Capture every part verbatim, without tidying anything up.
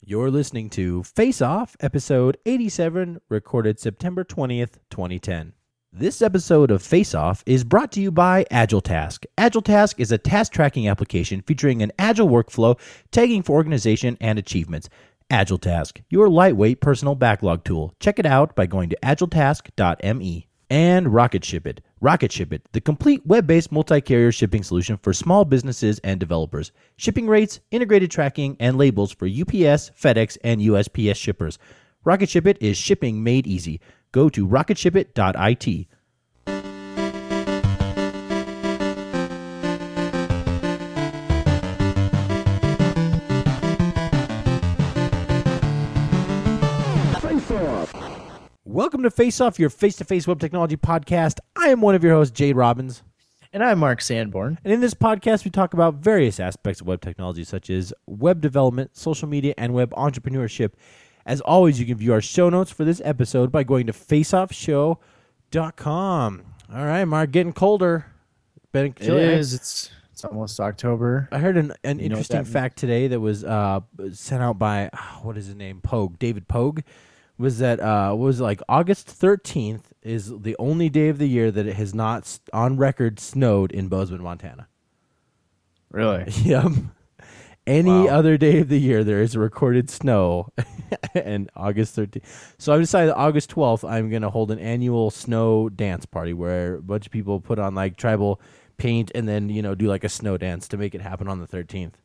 You're listening to Face Off, episode eighty-seven, recorded September twentieth, twenty ten. This episode of Face Off is brought to you by AgileTask. AgileTask is a task tracking application featuring an agile workflow, tagging for organization and achievements. AgileTask, your lightweight personal backlog tool. Check it out by going to agiletask dot me. And RocketShipIt. RocketShipIt, the complete web-based multi-carrier shipping solution for small businesses and developers. Shipping rates, integrated tracking, and labels for U P S, FedEx, and U S P S shippers. RocketShipIt is shipping made easy. Go to rocket ship it dot I T. Welcome to Face Off, your face-to-face web technology podcast. I am one of your hosts, Jade Robbins. And I'm Mark Sanborn. And in this podcast, we talk about various aspects of web technology, such as web development, social media, and web entrepreneurship. As always, you can view our show notes for this episode by going to face off show dot com. All right, Mark, getting colder. Been It is. It's it's almost October. I heard an, an You know what interesting that fact today that was uh, sent out by, oh, what is his name, Pogue, David Pogue, was that, uh, what was it, like August thirteenth is the only day of the year that it has not, s- on record, snowed in Bozeman, Montana. Really? Yep. Any Wow. other day of the year, there is recorded snow, and August thirteenth. So I've decided that August twelfth, I'm going to hold an annual snow dance party where a bunch of people put on like tribal paint and then, you know, do like a snow dance to make it happen on the thirteenth.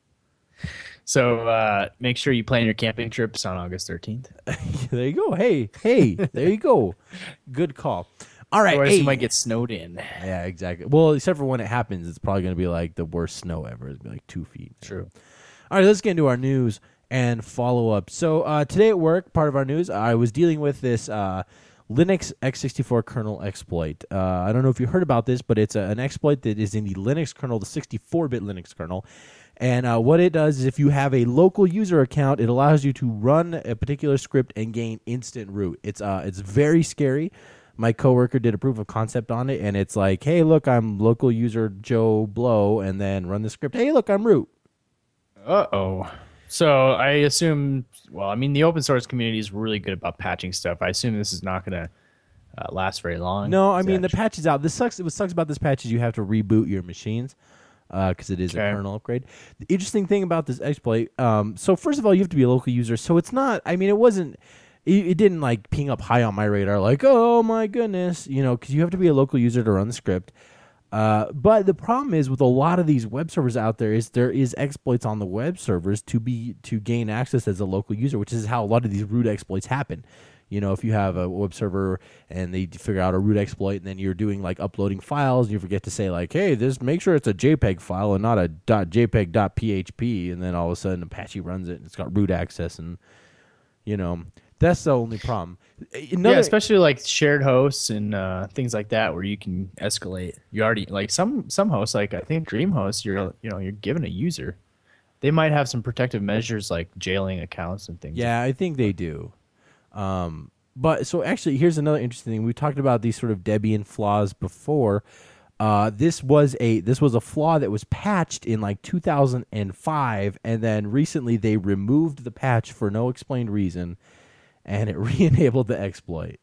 So uh, make sure you plan your camping trips on August thirteenth. There you go. Hey, hey, there you go. Good call. All right. Otherwise, hey. you might get snowed in. Yeah, exactly. Well, except for when it happens, it's probably going to be like the worst snow ever. It's going to be like two feet. True. All right, let's get into our news and follow up. So uh, today at work, part of our news, I was dealing with this uh, Linux x sixty-four kernel exploit. Uh, I don't know if you heard about this, but it's a, an exploit that is in the Linux kernel, the sixty-four bit Linux kernel. And uh, what it does is if you have a local user account, it allows you to run a particular script and gain instant root. It's uh, it's very scary. My coworker did a proof of concept on it, and it's like, hey, look, I'm local user Joe Blow, and then run the script. Hey, look, I'm root. Uh-oh. So I assume, well, I mean, the open source community is really good about patching stuff. I assume this is not going to uh, last very long. No, I Is mean, the that patch is out. This sucks. What sucks about this patch is you have to reboot your machines because it is Okay. a kernel upgrade. The interesting thing about this exploit, um, so first of all, you have to be a local user. So it's not, I mean, it wasn't, it, it didn't like ping up high on my radar like, oh my goodness, you know, because you have to be a local user to run the script. Uh, but the problem is with a lot of these web servers out there is there is exploits on the web servers to be to gain access as a local user, which is how a lot of these root exploits happen. You know, if you have a web server and they figure out a root exploit and then you're doing like uploading files and you forget to say like, hey, this make sure it's a JPEG file and not a .jpeg.php, and then all of a sudden Apache runs it and it's got root access, and you know, that's the only problem. Another, yeah, especially like shared hosts and uh, things like that, where you can escalate. You already like some some hosts, like I think DreamHost, you're you know you're given a user. They might have some protective measures like jailing accounts and things. Yeah, I think they do. Um, but so actually, here's another interesting thing. We talked about these sort of Debian flaws before. Uh, this was a this was a flaw that was patched in like two thousand five, and then recently they removed the patch for no explained reason, and it re-enabled the exploit.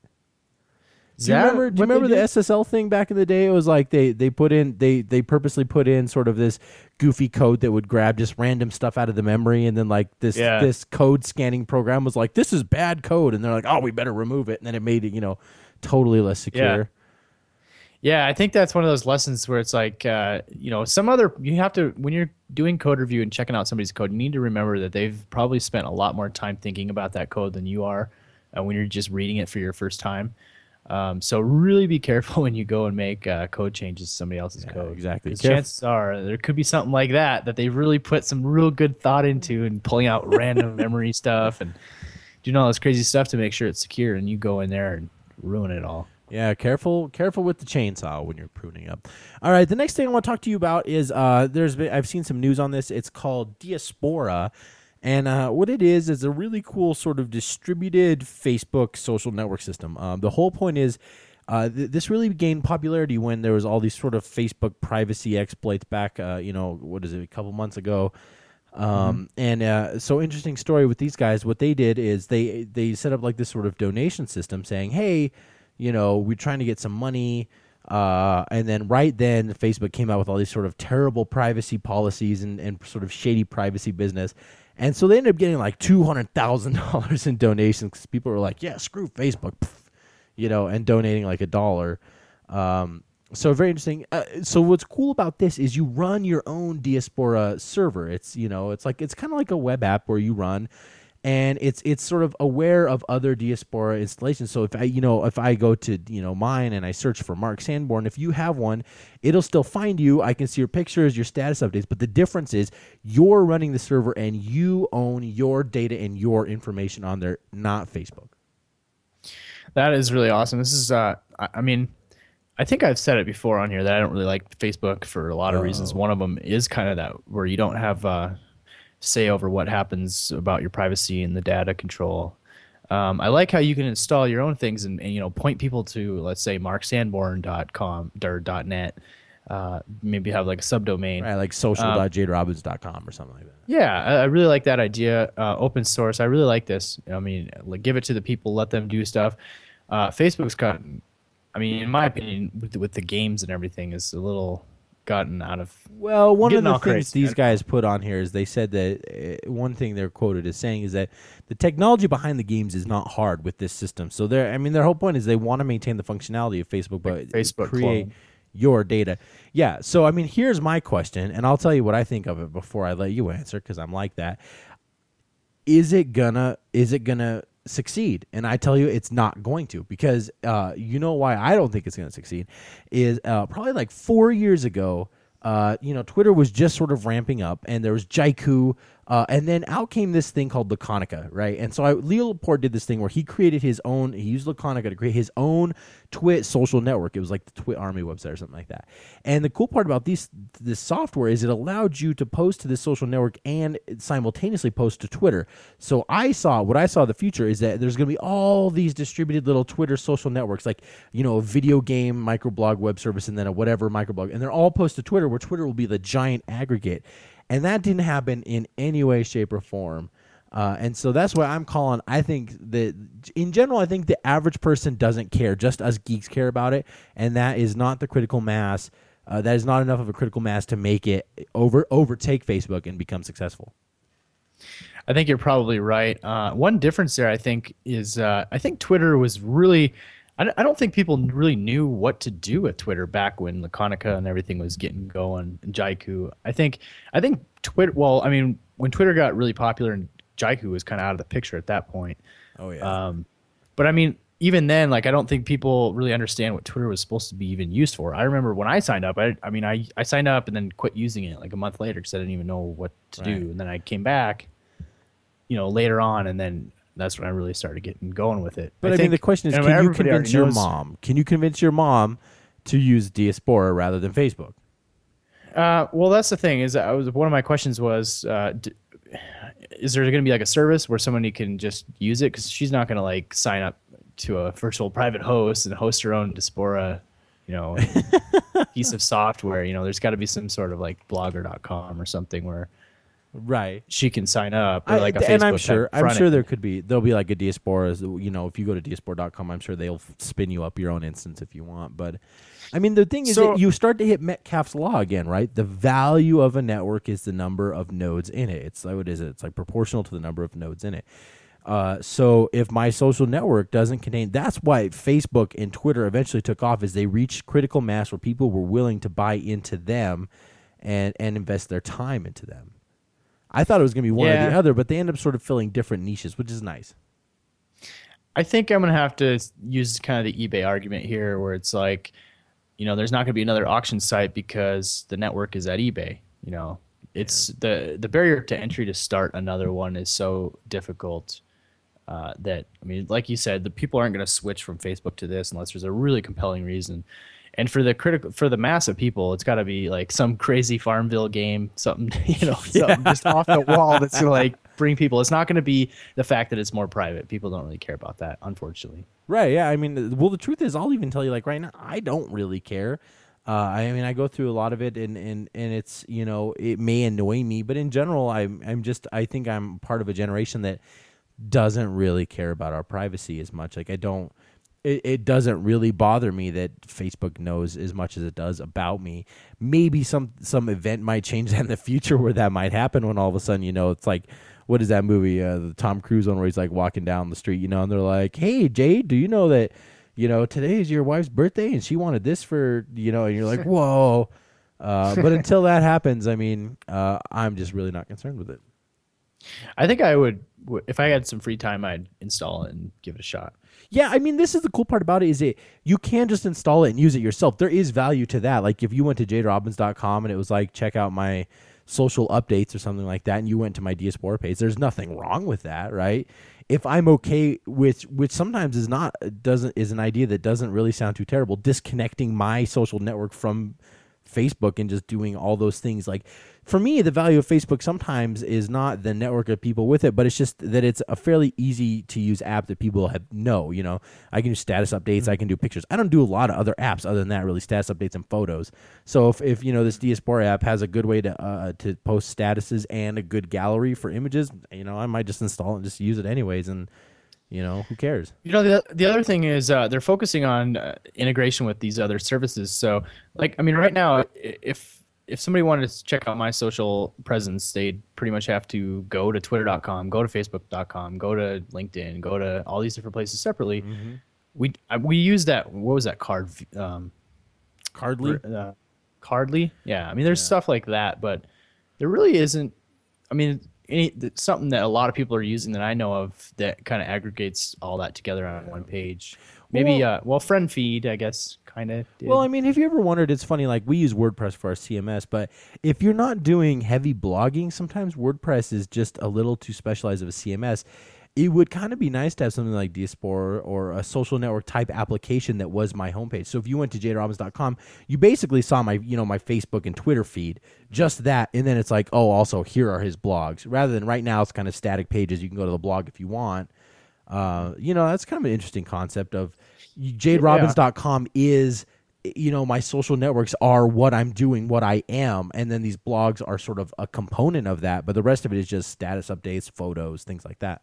Is Do you that remember? Do you what they remember the did? S S L thing back in the day? It was like they they put in they they purposely put in sort of this goofy code that would grab just random stuff out of the memory, and then like this Yeah. this code scanning program was like, this is bad code, and they're like, oh, we better remove it, and then it made it, you know, totally less secure. Yeah, I think that's one of those lessons where it's like, uh, you know, some other, you have to, when you're doing code review and checking out somebody's code, you need to remember that they've probably spent a lot more time thinking about that code than you are uh, when you're just reading it for your first time. Um, so really be careful when you go and make uh, code changes to somebody else's Yeah, code. exactly. 'Cause Caref- chances are there could be something like that that they really put some real good thought into and pulling out random memory stuff and doing all this crazy stuff to make sure it's secure, and you go in there and ruin it all. Yeah, careful, careful with the chainsaw when you're pruning up. All right, the next thing I want to talk to you about is uh, there's been I've seen some news on this. It's called Diaspora, and uh, what it is is a really cool sort of distributed Facebook social network system. Um, the whole point is uh, th- this really gained popularity when there was all these sort of Facebook privacy exploits back, uh, you know, what is it, a couple months ago. Um, and uh, so interesting story with these guys. What they did is they they set up like this sort of donation system, saying, "Hey, you know, we're trying to get some money." Uh, and then right then, Facebook came out with all these sort of terrible privacy policies and, and sort of shady privacy business. And so they ended up getting like two hundred thousand dollars in donations because people were like, "Yeah, screw Facebook," you know, and donating like a dollar. Um, So very interesting. Uh, so what's cool about this is you run your own Diaspora server. It's you know it's like it's kind of like a web app where you run, and it's it's sort of aware of other Diaspora installations. So if I you know if I go to you know mine and I search for Mark Sanborn, if you have one, it'll still find you. I can see your pictures, your status updates. But the difference is you're running the server and you own your data and your information on there, not Facebook. That is really awesome. This is uh, I, I mean. I think I've said it before on here that I don't really like Facebook for a lot of Oh. reasons. One of them is kind of that where you don't have uh, say over what happens about your privacy and the data control. Um, I like how you can install your own things and, and you know point people to, let's say, mark sanborn dot com or .net. Uh, maybe have like a subdomain. Right, like social dot jade robbins dot com or something like that. Yeah, I, I really like that idea. Uh, open source. I really like this. I mean, like, give it to the people, let them do stuff. Uh, Facebook's gotten. I mean, in my opinion, with the, with the games and everything, is a little gotten out of. Well, one of Getting the all things crazy, these man. guys put on here is they said that uh, one thing they're quoted as saying is that the technology behind the games is not hard with this system. So they're, I mean, their whole point is they want to maintain the functionality of Facebook, but Facebook create clone. your data. Yeah. So I mean, here's my question, and I'll tell you what I think of it before I let you answer because I'm like that. Is it gonna? Is it gonna? succeed? And I tell you it's not going to, because uh you know why I don't think it's going to succeed is uh probably like four years ago, uh you know Twitter was just sort of ramping up, and there was Jaiku, uh and then out came this thing called Laconica, right? And so I, Leo Laporte did this thing where he created his own, he used Laconica to create his own Twit social network. It was like the Twit Army website or something like that. And the cool part about these this software is it allowed you to post to this social network and simultaneously post to Twitter. So I saw what I saw the future is that there's going to be all these distributed little Twitter social networks, like you know a video game microblog web service and then a whatever microblog, and they're all posted to Twitter, where Twitter will be the giant aggregate. And that didn't happen in any way, shape, or form. Uh, and so that's why I'm calling. I think that in general, I think the average person doesn't care. Just us geeks care about it. And that is not the critical mass. Uh, that is not enough of a critical mass to make it over overtake Facebook and become successful. I think you're probably right. Uh, one difference there, I think, is uh, I think Twitter was really. I don't- I don't think people really knew what to do with Twitter back when Laconica and everything was getting going. And Jaiku, I think. I think Twitter. Well, I mean, when Twitter got really popular and Jaiku was kind of out of the picture at that point. Oh, yeah. Um, but I mean, even then, like, I don't think people really understand what Twitter was supposed to be even used for. I remember when I signed up, I, I mean, I, I signed up and then quit using it like a month later because I didn't even know what to Right. do. And then I came back, you know, later on, and then that's when I really started getting going with it. But I, mean, think- the question is, and can you everybody convince already your knows- mom? Can you convince your mom to use Diaspora rather than Facebook? Uh, well, that's the thing. Is I was one of my questions was, uh, d- is there going to be like a service where somebody can just use it? Because she's not going to like sign up to a virtual private host and host her own Diaspora, you know, piece of software. You know, there's got to be some sort of like blogger dot com or something where Right. she can sign up, or I- like a Facebook and I'm type sure I'm front sure end. there could be there'll be like a Diaspora, you know, if you go to diaspora dot com, I'm sure they'll f- spin you up your own instance if you want. But I mean, the thing is So- that you start to hit Metcalfe's law again, right? The value of a network is the number of nodes in it. It's like, what is it? It's like proportional to the number of nodes in it. Uh, so if my social network doesn't contain, that's why Facebook and Twitter eventually took off, is they reached critical mass where people were willing to buy into them and and invest their time into them. I thought it was going to be one or the Yeah. other, but they end up sort of filling different niches, which is nice. I think I'm gonna have to s- use kind of the eBay argument here, where it's like, you know, there's not gonna be another auction site because the network is at eBay. You know, it's the the barrier to entry to start another one is so difficult uh, that I mean, like you said, the people aren't gonna switch from Facebook to this unless there's a really compelling reason. And for the critical, for the mass of people, it's got to be like some crazy Farmville game, something you know, something just off the wall that's gonna like bring people. It's not gonna be the fact that it's more private. People don't really care about that, unfortunately. Right, yeah. I mean, well, the truth is, I'll even tell you, like, right now, I don't really care. Uh, I mean, I go through a lot of it, and, and, and it's, you know, it may annoy me, but in general, I'm I'm just I think I'm part of a generation that doesn't really care about our privacy as much. Like I don't. It, it doesn't really bother me that Facebook knows as much as it does about me. Maybe some some event might change that in the future where that might happen when all of a sudden, you know, it's like, what is that movie, uh, the Tom Cruise one where he's like walking down the street, you know, and they're like, hey, Jade, do you know that, you know, today is your wife's birthday and she wanted this for, you know, and you're like, whoa. Uh, but until that happens, I mean, uh, I'm just really not concerned with it. I think I would, if I had some free time, I'd install it and give it a shot. Yeah, I mean, this is the cool part about it is it you can just install it and use it yourself. There is value to that. Like if you went to jade robbins dot com and it was like, check out my social updates or something like that, and you went to my Diaspora page, there's nothing wrong with that, right? If I'm okay with, which sometimes is not, doesn't is an idea that doesn't really sound too terrible, disconnecting my social network from Facebook and just doing all those things. Like for me, the value of Facebook sometimes is not the network of people with it, but it's just that it's a fairly easy to use app that people have know. You know, I can do status updates, I can do pictures. I don't do a lot of other apps other than that, really, status updates and photos. So if, if you know, this Diaspora app has a good way to uh, to post statuses and a good gallery for images, you know, I might just install it and just use it anyways. And you know, who cares? You know, the the other thing is uh, they're focusing on uh, integration with these other services. So, like, I mean, right now, if if somebody wanted to check out my social presence, they'd pretty much have to go to twitter dot com, go to facebook dot com, go to LinkedIn, go to all these different places separately. Mm-hmm. We we use that. What was that card? Um, Cardly. Uh, Cardly. Yeah. I mean, there's yeah. stuff like that, but there really isn't. I mean. Any, something that a lot of people are using that I know of that kind of aggregates all that together on one page. Maybe, well, uh, well friend feed, I guess, kind of. Well, I mean, have you ever wondered, it's funny, like we use WordPress for our C M S, but if you're not doing heavy blogging, sometimes WordPress is just a little too specialized of a C M S. It would kind of be nice to have something like Diaspora or a social network type application that was my homepage. So if you went to jade robbins dot com, you basically saw my, you know, my Facebook and Twitter feed, just that, and then it's like, oh, also here are his blogs. Rather than right now, it's kind of static pages. You can go to the blog if you want. Uh, you know, that's kind of an interesting concept of jade robbins dot com is, you know, my social networks are what I'm doing, what I am, and then these blogs are sort of a component of that, but the rest of it is just status updates, photos, things like that.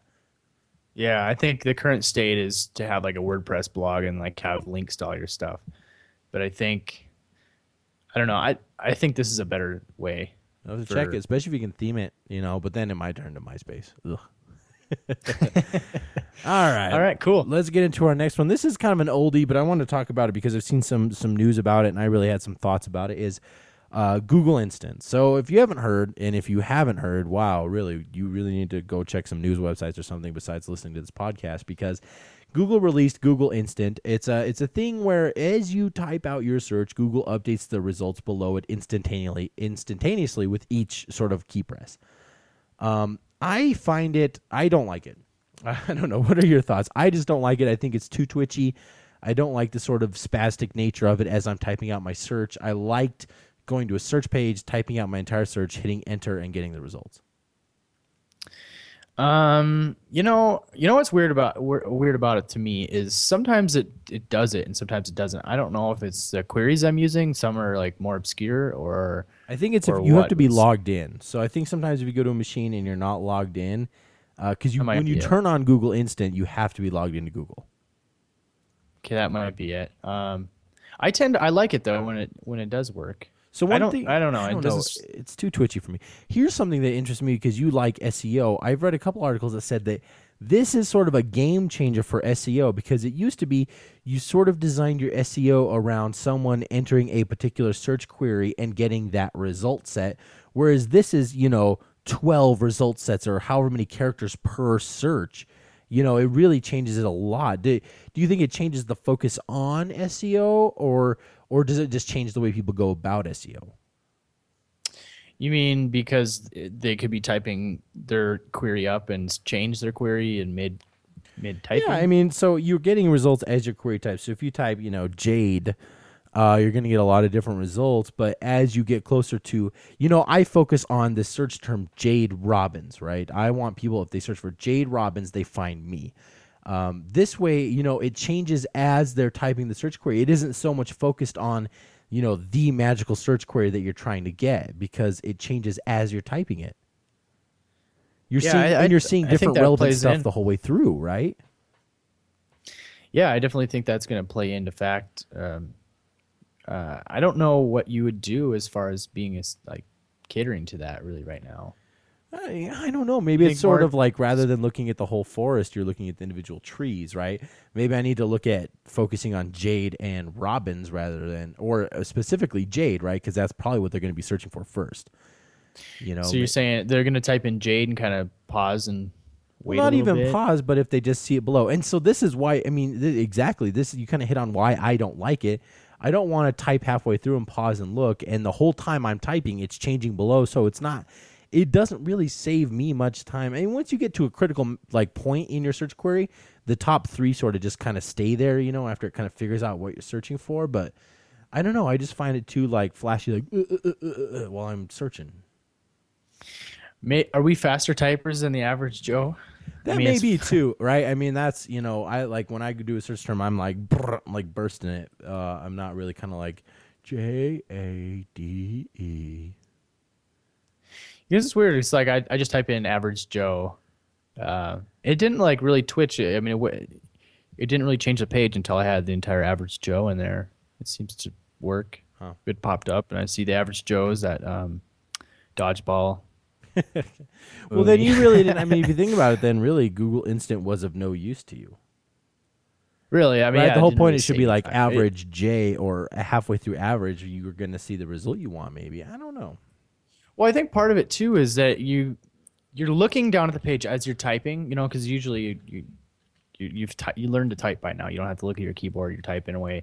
Yeah, I think the current state is to have like a WordPress blog and like have links to all your stuff. But I think, I don't know, I, I think this is a better way. I'll for... check it, especially if you can theme it, you know, but then it might turn to MySpace. Ugh. All right. All right, cool. Let's get into our next one. This is kind of an oldie, but I want to talk about it because I've seen some some news about it and I really had some thoughts about it, is Uh, Google Instant. So if you haven't heard, and if you haven't heard, wow, really, you really need to go check some news websites or something besides listening to this podcast, because Google released Google Instant. It's a it's a thing where as you type out your search, Google updates the results below it instantaneously, instantaneously with each sort of key press. Um, I find it, I don't like it. I don't know. What are your thoughts? I just don't like it. I think it's too twitchy. I don't like the sort of spastic nature of it as I'm typing out my search. I liked going to a search page, typing out my entire search, hitting enter, and getting the results. Um, you know, you know what's weird about weird about it to me is sometimes it it does it and sometimes it doesn't. I don't know if it's the queries I'm using. Some are like more obscure, or I think it's if you what. have to be logged in. So I think sometimes if you go to a machine and you're not logged in, because uh, you when you it. turn on Google Instant, you have to be logged into Google. Okay, that might be it. Um, I tend to, I like it though when it when it does work. So one I don't, thing I don't know. I don't it know. It's too twitchy for me. Here's something that interests me because you like S E O. I've read a couple articles that said that this is sort of a game changer for S E O, because it used to be you sort of designed your S E O around someone entering a particular search query and getting that result set, whereas this is, you know, twelve result sets or however many characters per search. You know, it really changes it a lot. Do, do you think it changes the focus on S E O, or or does it just change the way people go about S E O? You mean because they could be typing their query up and change their query in mid mid typing? Yeah, I mean, so you're getting results as your query types. So if you type, you know, Jade, uh, you're going to get a lot of different results. But as you get closer to, you know, I focus on the search term Jade Robbins, right? I want people, if they search for Jade Robbins, they find me. Um, this way, you know, it changes as they're typing the search query. It isn't so much focused on you know, the magical search query that you're trying to get because it changes as you're typing it. You're Yeah, seeing I- I- and you're seeing I think different that relevant plays stuff in. the whole way through, right? Yeah, I definitely think that's going to play into fact. Um, uh, I don't know what you would do as far as being as like catering to that really right now. I, I don't know. Maybe You it's think sort more- of like rather than looking at the whole forest, you're looking at the individual trees, right? Maybe I need to look at focusing on jade and robins rather than, or uh, specifically jade, right? Because that's probably what they're going to be searching for first. You know, So you're saying they're going to type in Jade and kind of pause and well, wait not a little even bit? pause, but if they just see it below. And so this is why, I mean, th- exactly. This you kind of hit on why I don't like it. I don't want to type halfway through and pause and look, and the whole time I'm typing, it's changing below. So it's not. It doesn't really save me much time. And once you get to a critical like point in your search query, the top three sort of just kind of stay there, you know, after it kind of figures out what you're searching for. But I don't know. I just find it too like flashy, like uh, uh, uh, uh, uh, while I'm searching. May, are we faster typers than the average Joe? That I mean, may it's- be too, right? I mean, that's, you know, I like when I do a search term, I'm like, brr, I'm like bursting it. Uh, I'm not really kind of like J A D E. This is weird. It's like I, I just type in average Joe. Uh, it didn't like really twitch it. I mean, it, w- it didn't really change the page until I had the entire average Joe in there. It seems to work. Huh. It popped up, and I see the average Joe's that um, dodgeball. Well, then movie. you really didn't. I mean, if you think about it, then really Google Instant was of no use to you. Really, I mean, Right? yeah, the it whole didn't point really it should save be me like time. It- average J or halfway through average. You were going to see the result you want. Maybe I don't know. Well, I think part of it too is that you you're looking down at the page as you're typing, you know, because usually you, you you you've ty- you learned to type by now. You don't have to look at your keyboard. You're typing away,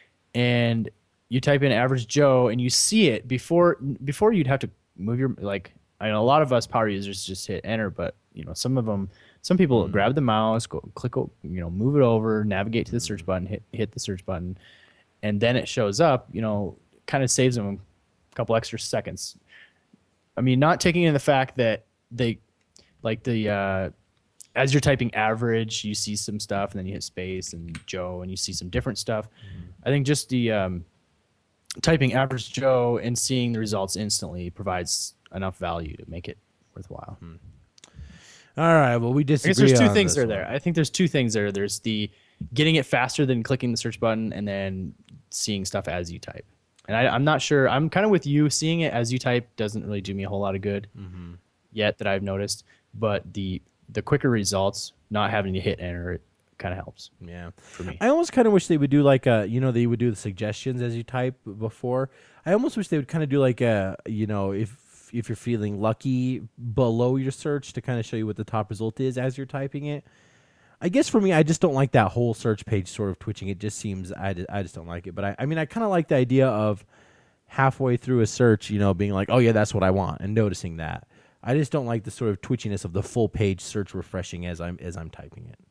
and you type in average Joe, and you see it before before you'd have to move your like. I know a lot of us power users just hit enter, but you know some of them, some people grab the mouse, go click, o- you know, move it over, navigate to the search button, hit hit the search button, and then it shows up. You know, kind of saves them a couple extra seconds. I mean, not taking in the fact that they, like the, uh, as you're typing average, you see some stuff, and then you hit space and Joe, and you see some different stuff. I think just the um, typing average Joe and seeing the results instantly provides enough value to make it worthwhile. All right. Well, we I disagree. guess there's two on things this that are there. one. I think there's two things there. There's the getting it faster than clicking the search button, and then seeing stuff as you type. And I, I'm not sure. I'm kind of with you. Seeing it as you type doesn't really do me a whole lot of good yet that I've noticed. But the the quicker results, not having to hit enter, it kind of helps Yeah. for me. I almost kind of wish they would do like a, you know, they would do the suggestions as you type before. I almost wish they would kind of do like a, you know, if if you're feeling lucky below your search to kind of show you what the top result is as you're typing it. I guess for me, I just don't like that whole search page sort of twitching. It just seems, I, ju- I just don't like it. But I, I mean, I kind of like the idea of halfway through a search, you know, being like, oh yeah, that's what I want, and noticing that. I just don't like the sort of twitchiness of the full page search refreshing as I'm as I'm typing it.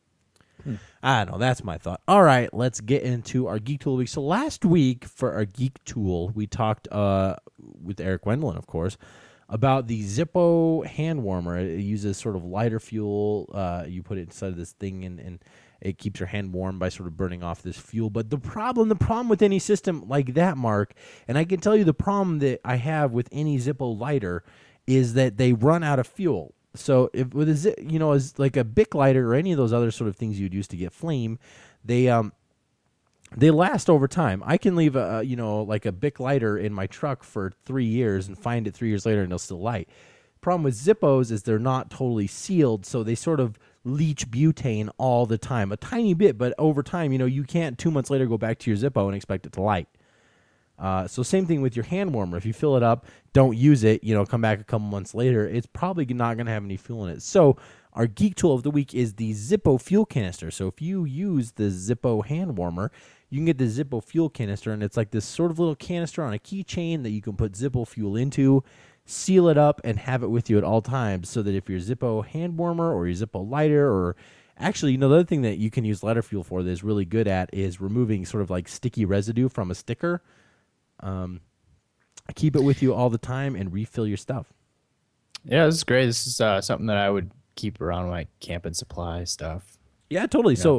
I don't know. That's my thought. All right, let's get into our Geek Tool of the week. So last week for our Geek Tool, we talked uh, with Eric Wendelin, of course, about the Zippo hand warmer. It uses sort of lighter fuel. Uh, you put it inside of this thing, and, and it keeps your hand warm by sort of burning off this fuel. But the problem, the problem with any system like that, Mark, and I can tell you the problem that I have with any Zippo lighter is that they run out of fuel. So if with a zi- you know as like a Bic lighter or any of those other sort of things you'd use to get flame, they um they last over time. I can leave a you know like a Bic lighter in my truck for three years and find it three years later and it'll still light. Problem with Zippos is they're not totally sealed, so they sort of leach butane all the time, a tiny bit, but over time, you know, you can't two months later go back to your Zippo and expect it to light. Uh, so same thing with your hand warmer. If you fill it up, don't use it, you know, come back a couple months later, it's probably not going to have any fuel in it. So our geek tool of the week is the Zippo fuel canister. So if you use the Zippo hand warmer, you can get the Zippo fuel canister, and it's like this sort of little canister on a keychain that you can put Zippo fuel into, seal it up, and have it with you at all times, so that if your Zippo hand warmer or your Zippo lighter, or actually, you know, the other thing that you can use lighter fuel for that is really good at is removing sort of like sticky residue from a sticker. Um, keep it with you all the time and refill your stuff. Yeah, this is great. This is uh, something that I would keep around my camp and supply stuff. Yeah, totally. So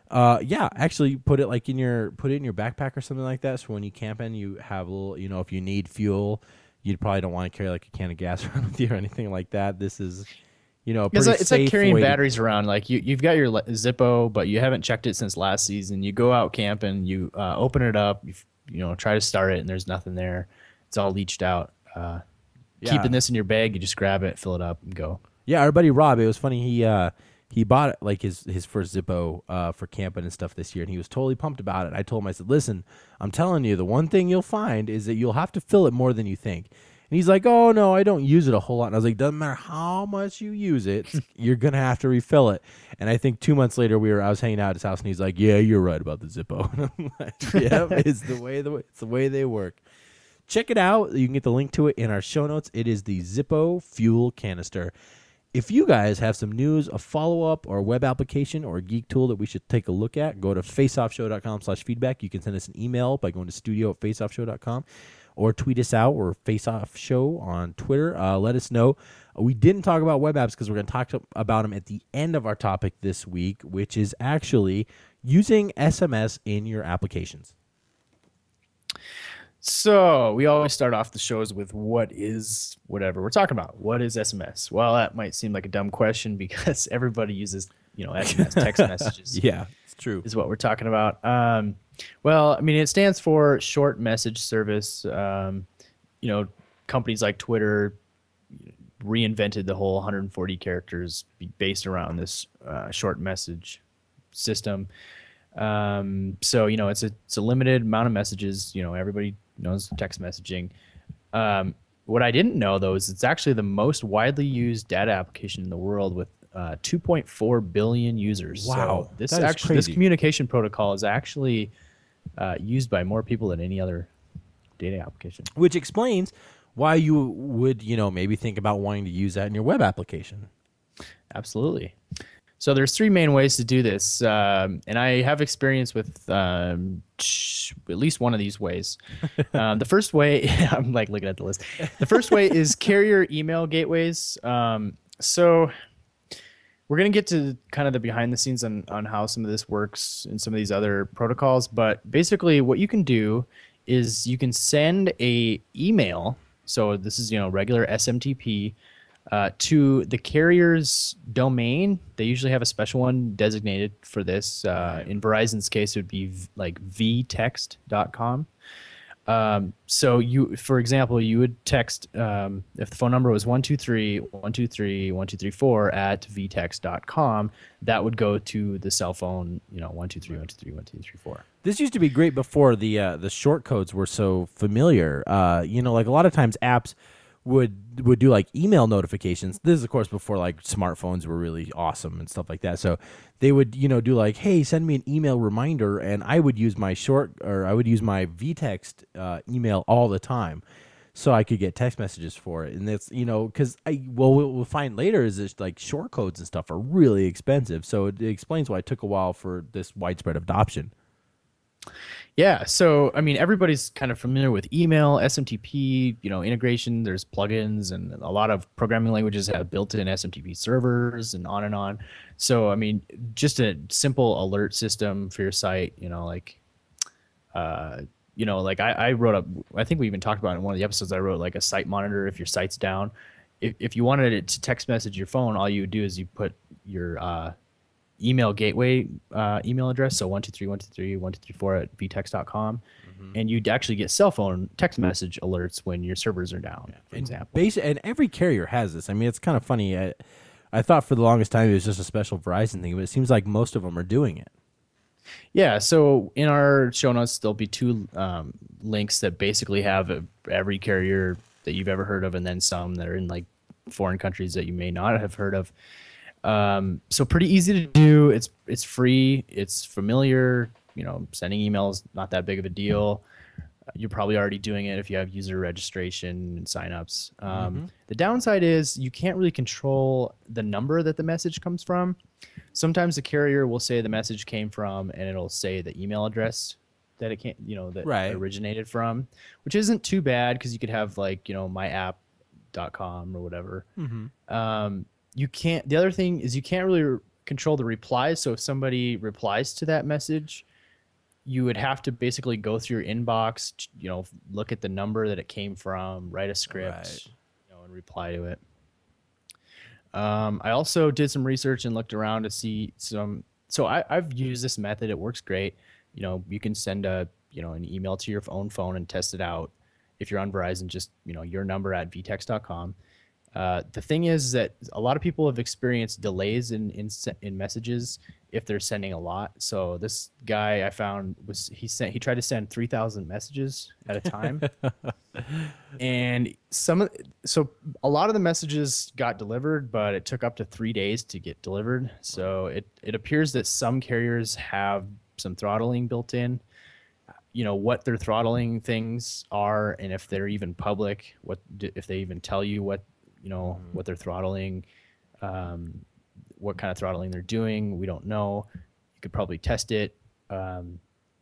Uh, yeah, actually, put it like in your put it in your backpack or something like that. So when you camp in, you have a little. You know, if you need fuel, you probably don't want to carry like a can of gas around with you or anything like that. This is, you know, a It's pretty like, it's like safe carrying way to- batteries around. Like you, you've got your le- Zippo, but you haven't checked it since last season. You go out camping, you uh, open it up, you, you know, try to start it, and there's nothing there. It's all leached out. Uh, Yeah. Keeping this in your bag, you just grab it, fill it up, and go. Yeah, our buddy Rob. It was funny. He uh, he bought like his his first Zippo uh, for camping and stuff this year, and he was totally pumped about it. I told him, I said, "Listen, I'm telling you, the one thing you'll find is that you'll have to fill it more than you think." And he's like, "Oh no, I don't use it a whole lot." And I was like, "Doesn't matter how much you use it, you're gonna have to refill it." And I think two months later, we were I was hanging out at his house, and he's like, "Yeah, you're right about the Zippo." And I'm like, "Yeah, it's the way the it's the way they work." Check it out. You can get the link to it in our show notes. It is the Zippo Fuel Canister. If you guys have some news, a follow-up, or a web application, or a geek tool that we should take a look at, go to faceoffshow.com slash feedback. You can send us an email by going to studio at faceoffshow dot com or tweet us out or faceoffshow on Twitter. Uh, let us know. We didn't talk about web apps because we're going to talk about them at the end of our topic this week, which is actually using S M S in your applications. So we always start off the shows with what is whatever we're talking about. What is S M S? Well, that might seem like a dumb question because everybody uses, you know, S M S, text messages. Yeah, it's true. Is what we're talking about. Um, well, I mean, it stands for Short Message Service. Um, you know, companies like Twitter reinvented the whole one hundred forty characters based around this uh, short message system. Um, so, you know, it's a, it's a limited amount of messages. You know, everybody knows text messaging. Um, what I didn't know, though, is it's actually the most widely used data application in the world with uh, two point four billion users. Wow, So this that is actually this crazy. communication protocol is actually uh, used by more people than any other data application. Which explains why you would, you know, maybe think about wanting to use that in your web application. Absolutely. So there's three main ways to do this, um, and I have experience with um, at least one of these ways. um, the first way, I'm like looking at the list. The first way is carrier email gateways. Um, so we're going to get to kind of the behind the scenes on, on how some of this works in some of these other protocols. But basically what you can do is you can send a email. So this is, you know, regular S M T P uh, to the carrier's domain. They usually have a special one designated for this. Uh, in Verizon's case, it would be v- like v text dot com. Um, so you, for example, you would text, um, if the phone number was one two three, one two three, one two three four at v text dot com, that would go to the cell phone, you know, one two three, one two three, one two three four. This used to be great before the uh, the short codes were so familiar. Uh, you know, like a lot of times apps would would do like email notifications. This is of course before like smartphones were really awesome and stuff like that. So they would, you know, do like, hey, send me an email reminder, and I would use my short or I would use my vText uh, email all the time, so I could get text messages for it. And that's, you know, because I well what we'll find later is this like short codes and stuff are really expensive. So it, it explains why it took a while for this widespread adoption. Yeah, so I mean, everybody's kind of familiar with email, S M T P, you know, integration. There's plugins, and a lot of programming languages have built-in S M T P servers, and on and on. So I mean, just a simple alert system for your site, you know, like, uh, you know, like I, I wrote up. I think we even talked about it in one of the episodes. I wrote like a site monitor if your site's down. If if you wanted it to text message your phone, all you would do is you put your uh, email gateway uh, email address, so one two three one two three one two three four at v text dot com, mm-hmm. and you'd actually get cell phone text message alerts when your servers are down, yeah, for and example. Basi- and every carrier has this. I mean, it's kind of funny. I, I thought for the longest time it was just a special Verizon thing, but it seems like most of them are doing it. Yeah, so in our show notes, there'll be two um, links that basically have a, every carrier that you've ever heard of, and then some that are in like foreign countries that you may not have heard of. Um, so pretty easy to do. It's it's free. It's familiar. You know, sending emails not that big of a deal. Uh, you're probably already doing it if you have user registration and signups. Um, mm-hmm. The downside is you can't really control the number that the message comes from. Sometimes the carrier will say the message came from, and it'll say the email address that it can't, you know, that right. originated from, which isn't too bad because you could have like, you know, my app dot com or whatever. Mm-hmm. Um, You can't. The other thing is you can't really control the replies. So if somebody replies to that message, you would have to basically go through your inbox, you know, look at the number that it came from, write a script, Right. you know, and reply to it. Um, I also did some research and looked around to see some. So I, I've used this method. It works great. You know, you can send a you know an email to your own phone and test it out. If you're on Verizon, just you know your number at v tex dot com. Uh, the thing is that a lot of people have experienced delays in, in in messages if they're sending a lot. So this guy I found was he sent he tried to send three thousand messages at a time, and some of so a lot of the messages got delivered, but it took up to three days to get delivered. So it it appears that some carriers have some throttling built in. You know what their throttling things are, and if they're even public, what if they even tell you what you know mm-hmm. what they're throttling, um, what kind of throttling they're doing. We don't know. You could probably test it. Um,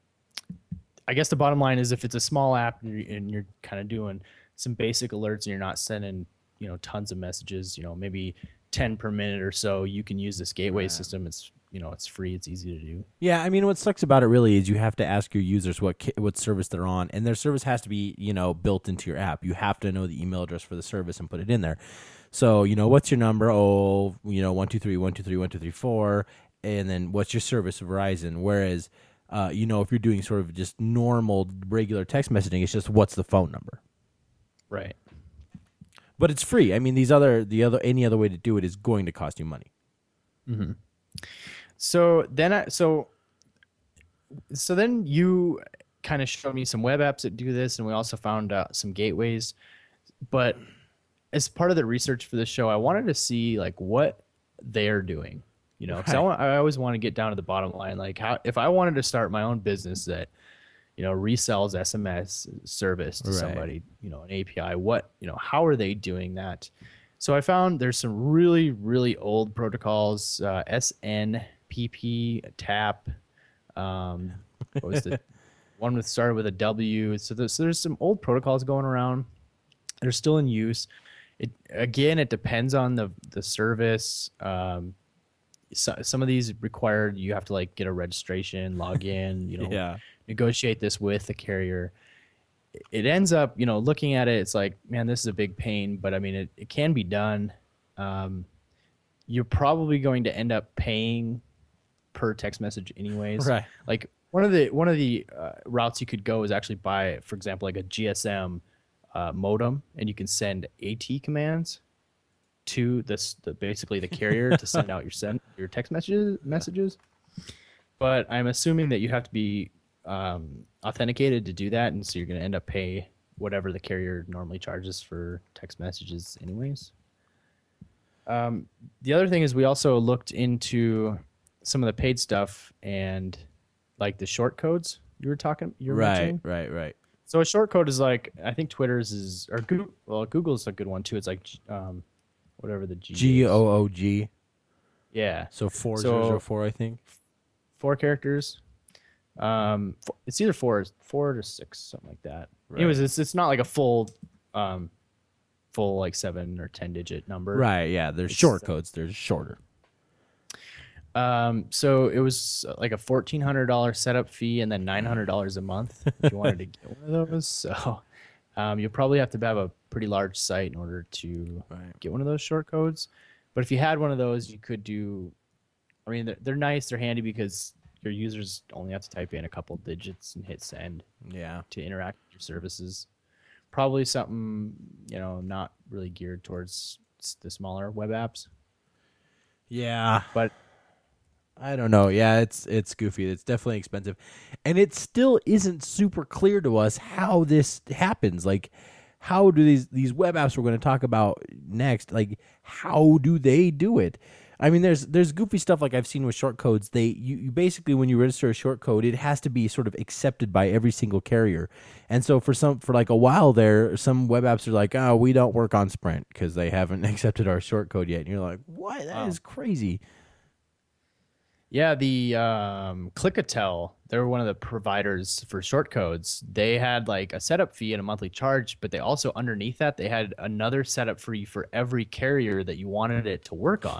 I guess the bottom line is if it's a small app and you're, and you're kind of doing some basic alerts and you're not sending you know tons of messages, you know maybe ten per minute or so, you can use this gateway right. system. It's you know it's free. It's easy to do. Yeah, I mean, what sucks about it really is you have to ask your users what ki- what service they're on, and their service has to be you know built into your app. You have to know the email address for the service and put it in there. So you know what's your number? Oh, you know one two three one two three one two three four, and then what's your service? Verizon. Whereas, uh, you know if you're doing sort of just normal regular text messaging, it's just what's the phone number. Right. But it's free. I mean, these other the other any other way to do it is going to cost you money. Mm-hmm. So then I so so then you kind of showed me some web apps that do this, and we also found out some gateways. But as part of the research for this show, I wanted to see like what they're doing. You know, because right. I want I always want to get down to the bottom line. Like, how if I wanted to start my own business that you know resells S M S service to right. somebody, you know, an A P I, what you know, how are they doing that? So I found there's some really really old protocols, uh, S N P P, TAP. Um, what was the one that started with a W? So there's, so there's some old protocols going around. They're still in use. It again, it depends on the the service. Um, so, some of these required you have to like get a registration, log in, you know, yeah. negotiate this with the carrier. It ends up, you know, looking at it, it's like, man, this is a big pain, but I mean, it, it can be done. Um, you're probably going to end up paying per text message anyways. Right. Like one of the one of the uh, routes you could go is actually buy, for example, like a G S M uh, modem, and you can send AT commands to this the basically the carrier to send out your send your text messages messages. But I'm assuming that you have to be um, authenticated to do that, and so you're going to end up pay whatever the carrier normally charges for text messages anyways. Um, the other thing is we also looked into some of the paid stuff and like the short codes you were talking you were right mentioning. right right So a short code is like, I think Twitter's is or Google, well Google's a good one too. It's like um whatever the G G O O G. Yeah. So four So- zero zero four, I think. four characters. Um, f- it's either four, four to six, something like that. Right. Anyways, it's it's not like a full, um, full like seven or ten digit number. Right, yeah. There's It's, short uh, codes. There's shorter. Um, so it was uh, like a fourteen hundred dollar setup fee and then nine hundred dollars a month if you wanted to get one of those. So, um, you'll probably have to have a pretty large site in order to Right. get one of those short codes. But if you had one of those, you could do. I mean, they're, they're nice. They're handy because your users only have to type in a couple digits and hit send Yeah. to interact with your services. Probably something, you know, not really geared towards s- the smaller web apps. Yeah. But I don't know. Yeah, it's it's goofy. It's definitely expensive. And it still isn't super clear to us how this happens. Like, how do these these web apps we're going to talk about next, like, how do they do it? I mean, there's there's goofy stuff like I've seen with short codes. They you, you basically, when you register a short code, it has to be sort of accepted by every single carrier. And so for some for like a while there, some web apps are like, oh, we don't work on Sprint because they haven't accepted our short code yet. And you're like, what? That Wow. is crazy. yeah, the um, Clickatel, they were one of the providers for short codes. They had like a setup fee and a monthly charge, but they also underneath that they had another setup fee for every carrier that you wanted it to work on.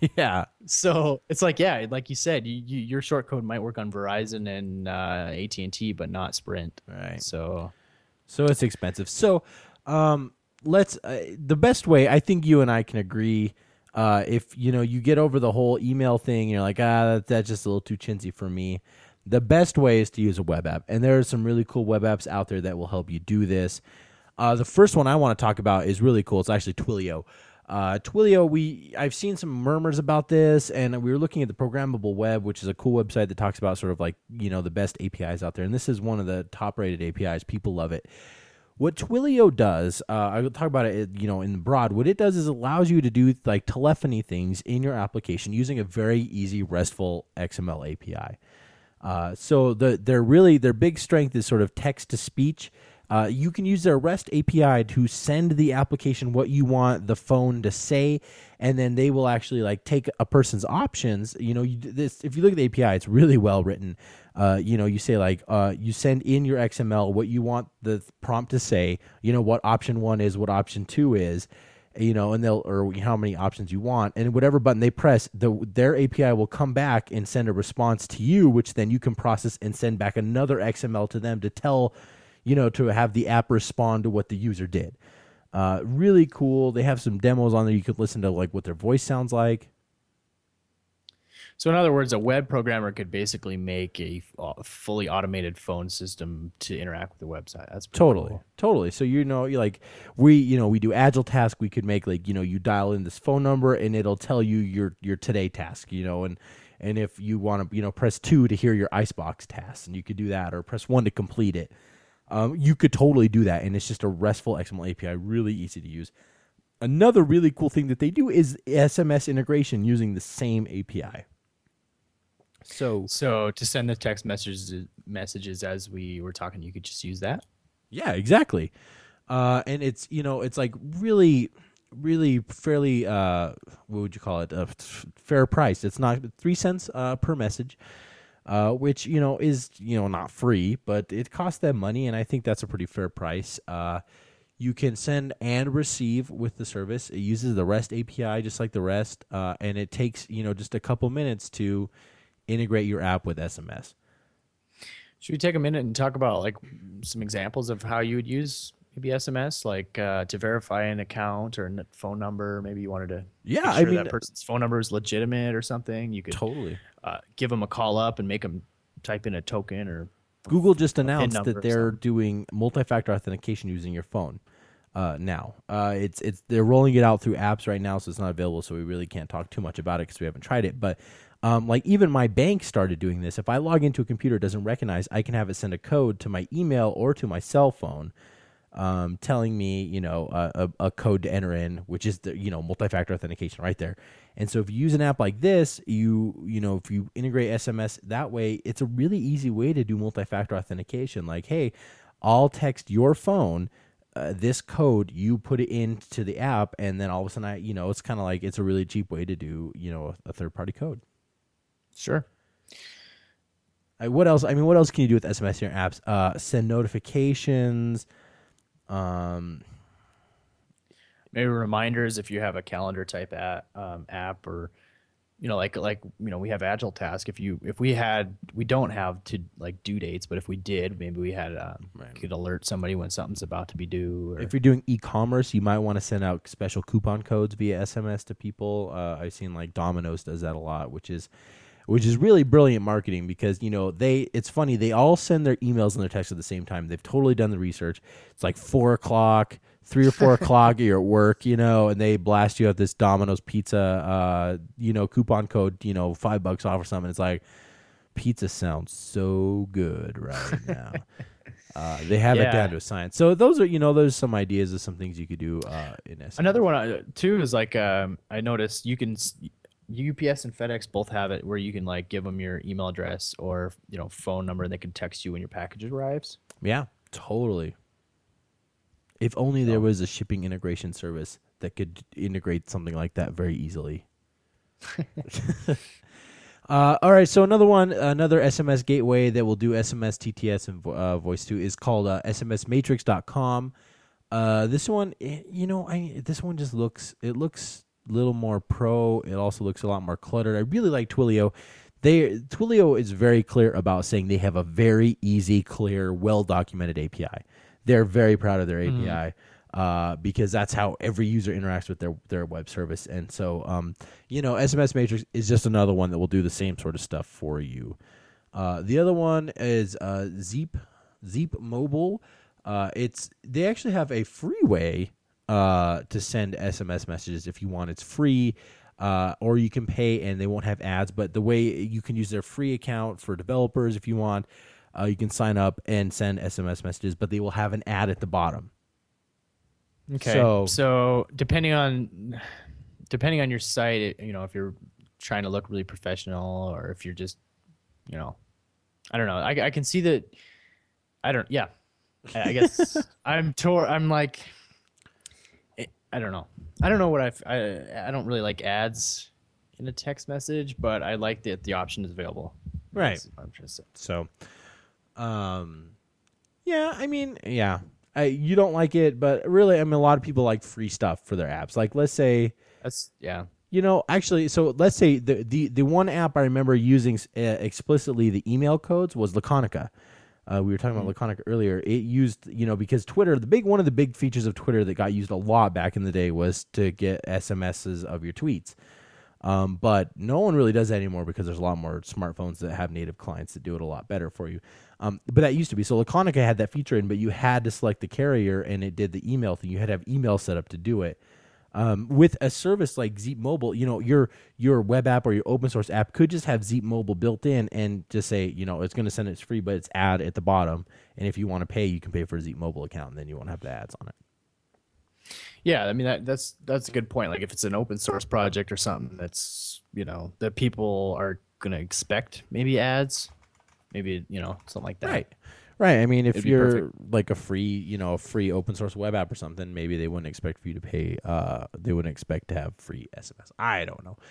Yeah. So it's like, yeah, like you said, you, you, your short code might work on Verizon and uh, A T and T, but not Sprint. Right. So, So it's expensive. So, um, let's uh, the best way, I think you and I can agree. Uh, if you know you get over the whole email thing, you're like, ah, that, that's just a little too chintzy for me. The best way is to use a web app, and there are some really cool web apps out there that will help you do this. Uh, the first one I want to talk about is really cool. It's actually Twilio. Uh, Twilio, we I've seen some murmurs about this, and we were looking at the Programmable Web, which is a cool website that talks about sort of like, you know, the best A P Is out there, and this is one of the top-rated A P Is. People love it. What Twilio does, uh, I will talk about it, you know, in the broad. What it does is allows you to do like telephony things in your application using a very easy RESTful X M L A P I. Uh, so the they're really their big strength is sort of text to speech. Uh, you can use their REST A P I to send the application what you want the phone to say, and then they will actually like take a person's options. You know, you, this if you look at the A P I, it's really well written. Uh, you know, you say like uh, you send in your X M L what you want the prompt to say. You know what option one is, what option two is. You know, and they'll or how many options you want, and whatever button they press, the their A P I will come back and send a response to you, which then you can process and send back another X M L to them to tell. You know, to have the app respond to what the user did. Uh, really cool. They have some demos on there. You could listen to like what their voice sounds like. so in other words, a web programmer could basically make a uh, fully automated phone system to interact with the website. That's pretty Totally, cool. totally. So you know, you like we, you know, we do agile task. We could make like you know, you dial in this phone number and it'll tell you your your today task. You know, and and if you want to, you know, press two to hear your Icebox task, and you could do that, or press one to complete it. Um, you could totally do that, and it's just a RESTful X M L A P I, really easy to use. Another really cool thing that they do is S M S integration using the same A P I. So, So to send the text messages messages as we were talking, you could just use that. yeah, exactly. Uh, and it's you know it's like really, really fairly uh, what would you call it? A f- fair price. It's not three cents uh, per message. Uh, which you know is you know not free, but it costs them money, and I think that's a pretty fair price. Uh, you can send and receive with the service. It uses the REST A P I just like the rest, uh, and it takes you know just a couple minutes to integrate your app with S M S. Should we take a minute and talk about like some examples of how you would use maybe S M S, like uh, to verify an account or a phone number? Maybe you wanted to Yeah, make I sure mean that person's phone number is legitimate or something. You could totally. uh, give them a call up and make them type in a token or Google just announced number that or they're something. doing multi-factor authentication using your phone. Uh, now, uh, it's it's they're rolling it out through apps right now, so it's not available. So we really can't talk too much about it because we haven't tried it. But um, like even my bank started doing this. If I log into a computer it doesn't recognize, I can have it send a code to my email or to my cell phone, um, telling me you know a, a, a code to enter in, which is the you know multi-factor authentication right there. And so if you use an app like this, you you know if you integrate S M S that way, it's a really easy way to do multi-factor authentication. Like, hey, I'll text your phone. Uh, this code, you put it into the app, and then all of a sudden, I, you know, it's kind of like it's a really cheap way to do, you know, a, a third-party code. Sure. I, what else? I mean, what else can you do with S M S in your apps? Uh, send notifications. Um, Maybe reminders if you have a calendar type app, um, app or you know like like you know we have Agile Task. If you if we had we don't have to like due dates, but if we did, maybe we had um, Right. could alert somebody when something's about to be due. Or, if you're doing e-commerce, you might want to send out special coupon codes via S M S to people. Uh, I've seen like Domino's does that a lot, which is which is really brilliant marketing because you know they it's funny they all send their emails and their texts at the same time. They've totally done the research. It's like four o'clock, three or four o'clock, you're at work, you know, and they blast you out this Domino's pizza, uh, you know, coupon code, you know, five bucks off or something. It's like pizza sounds so good right now. Uh, they have it Yeah. down to a science. So those are, you know, those are some ideas of some things you could do uh, in S M S. Another one uh, too is like um, I noticed you can s- U P S and FedEx both have it where you can like give them your email address or you know phone number and they can text you when your package arrives. Yeah, totally. If only there was a shipping integration service that could integrate something like that very easily. uh, all right, so another one, another S M S gateway that will do S M S, T T S, and vo- uh, voice too is called uh, S M S matrix dot com. Uh, this one, eh, you know, I this one just looks it looks little more pro. It also looks a lot more cluttered. I really like Twilio. They Twilio is very clear about saying they have a very easy, clear, well-documented A P I. They're very proud of their A P I. Mm. Uh, because that's how every user interacts with their, their web service. And so, um, you know, S M S Matrix is just another one that will do the same sort of stuff for you. Uh, the other one is uh, Zeep, Zeep Mobile. Uh, it's they actually have a free way uh, to send S M S messages if you want. It's free, uh, or you can pay and they won't have ads. But the way you can use their free account for developers if you want, uh, you can sign up and send S M S messages, but they will have an ad at the bottom. Okay. So, so depending on depending on your site, it, you know, if you're trying to look really professional, or if you're just, you know, I don't know. I, I can see that. I don't. Yeah. I, I guess I'm tor. I'm like, I don't know. I don't know what I've, I I don't really like ads in a text message, but I like that the option is available. Right. That's what I'm trying to say. So, um, yeah. I mean, yeah. I, you don't like it, but really, I mean, a lot of people like free stuff for their apps. Like, let's say, that's yeah. You know, actually, so let's say the the, the one app I remember using uh, explicitly the email codes was Laconica. Uh, we were talking mm-hmm. about Laconica earlier. It used, you know, because Twitter, the big one of the big features of Twitter that got used a lot back in the day was to get S M Ses of your tweets. Um, but no one really does that anymore because there's a lot more smartphones that have native clients that do it a lot better for you. Um, but that used to be. So Laconica had that feature in, but you had to select the carrier and it did the email thing. You had to have email set up to do it. Um, with a service like Zeep Mobile, you know, your your web app or your open source app could just have Zeep Mobile built in and just say, you know, it's going to send it free, but it's ad at the bottom. And if you want to pay, you can pay for a Zeep Mobile account and then you won't have the ads on it. Yeah, I mean that that's that's a good point. Like if it's an open source project or something that's, you know, that people are gonna expect maybe ads, maybe, you know, something like that. Right. Right. I mean, if It'd you're perfect. like a free, you know, a free open source web app or something, maybe they wouldn't expect for you to pay. Uh, they wouldn't expect to have free S M S. I don't know.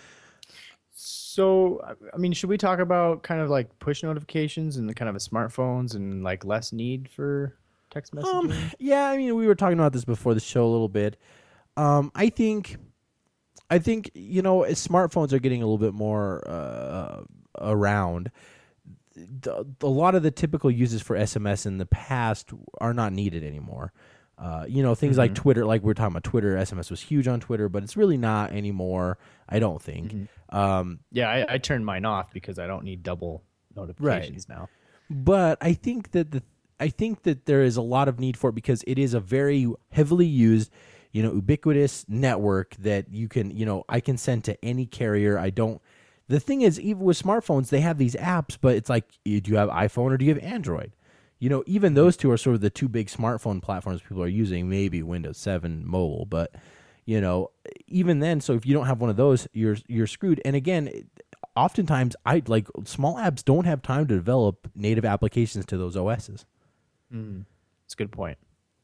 So, I mean, should we talk about kind of like push notifications and the kind of a smartphones and like less need for text messaging? Um, yeah, I mean, we were talking about this before the show a little bit. Um, I think, I think you know, as smartphones are getting a little bit more uh, around, the, a lot of the typical uses for S M S in the past are not needed anymore. Uh, you know, things mm-hmm. like Twitter, like we we're talking about Twitter, S M S was huge on Twitter, but it's really not anymore, I don't think. Mm-hmm. Um, yeah, I, I turned mine off because I don't need double notifications right. now. But I think that the I think that there is a lot of need for it because it is a very heavily used, you know, ubiquitous network that you can, you know, I can send to any carrier. I don't. The thing is, even with smartphones, they have these apps, but it's like, do you have iPhone or do you have Android? You know, even those two are sort of the two big smartphone platforms people are using, maybe Windows seven mobile, but, you know, even then, so if you don't have one of those, you're you're screwed. And again, oftentimes, I like small apps don't have time to develop native applications to those O Ss. Mm, that's a good point.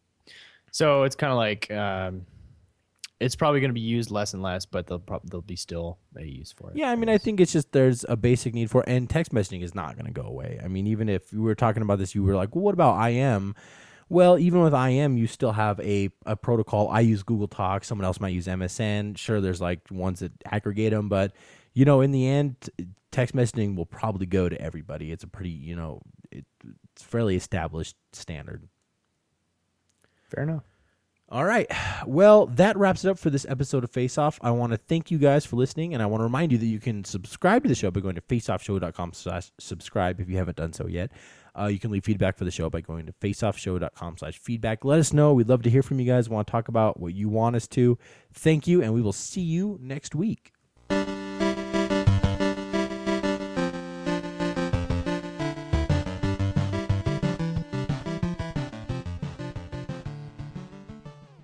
So it's kind of like um, it's probably going to be used less and less, but they'll probably there'll be still a use for it. Yeah, I mean, I think it's just there's a basic need for it, and text messaging is not going to go away. I mean, even if we were talking about this, you were like, well, what about I M? Well, even with I M, you still have a, a protocol. I use Google Talk. Someone else might use M S N. Sure, there's like ones that aggregate them, but, you know, in the end, text messaging will probably go to everybody. It's a pretty, you know, it, it's fairly established standard. Fair enough. All right. Well, that wraps it up for this episode of Face Off. I want to thank you guys for listening, and I want to remind you that you can subscribe to the show by going to faceoffshow.com slash subscribe if you haven't done so yet. Uh, you can leave feedback for the show by going to faceoffshow.com slash feedback. Let us know. We'd love to hear from you guys. We want to talk about what you want us to. Thank you, and we will see you next week.